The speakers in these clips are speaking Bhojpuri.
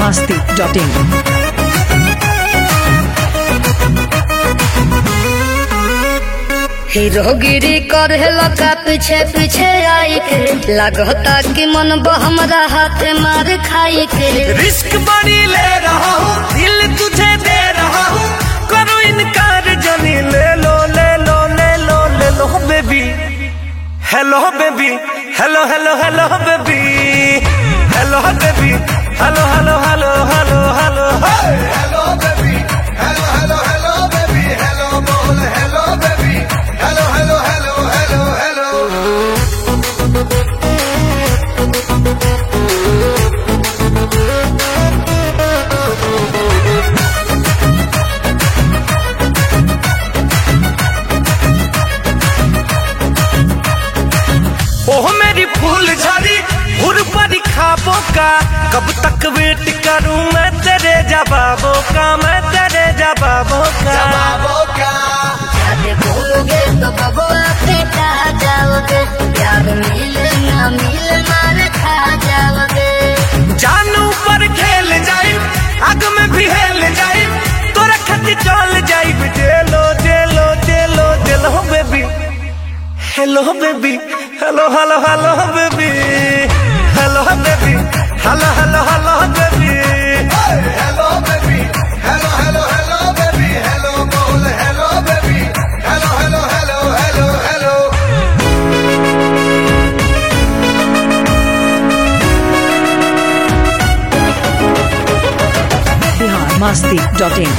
biharmasti.in. हीरोगिरी करेला का पीछे पीछे आई के लगता कि मन हमरा हाथ मार खाई के। रिस्क बड़ी ले रहा हूँ, दिल तुझे दे रहा हूँ, करो इनकार जानी ले लो ले लो ले लो ले लो baby. Hello baby, hello hello hello baby, hello baby, hello hello hello hello hello hello baby, hello hello hello baby, hello बोल hello baby, hello hello hello hello hello. Oh मेरी फूल झड़ी हुर पर खाबों का, कब तक वेट करूं मैं तेरे जवाबों का, मैं तेरे जवाबों का। जवाबों का याद भूलोगे तो बबुआ पेटा जाओगे, प्यार मिले ना मिले मार खा जाओगे। जान ऊपर खेल जाए, आग में भी हेल जाए, तोरा खत चल जाए, जेलो जेलो जेलो जेलो baby. Hello baby, hello hello hello baby, hello baby, hello hello hello baby. Hello baby, hello hello hello baby, hello बोल hello baby, hello hello hello hello hello. biharmasti.in.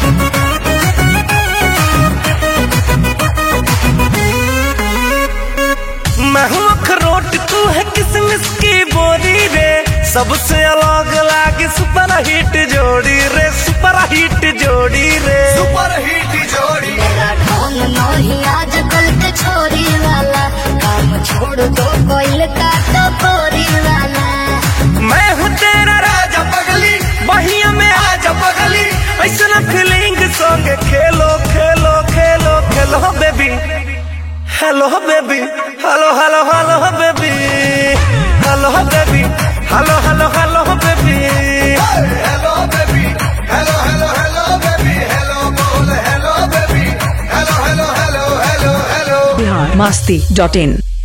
मैं हूँ अखरोट, तू है किसमिस की बोरी रे, सबसे अलग लागे सुपर हिट जोड़ी रे, सुपर हिट जोड़ी रे। सुपर हिट जोड़ी तेरा ढोंग नहीं आजकल के छोरी वाला, काम छोड़ दो कोयल का तो पोरी वाला। मैं हूँ तेरा राजा पगली, बहिया में आजा पगली, ऐसा फीलिंग सॉन्ग खेलो खेलो खेलो खेलो baby. Hello baby, hello hello hello baby, hello baby, hello hello hello baby. Hello baby, hello hello hello baby, hello बोल hello baby, hello hello hello hello hello. biharmasti.in.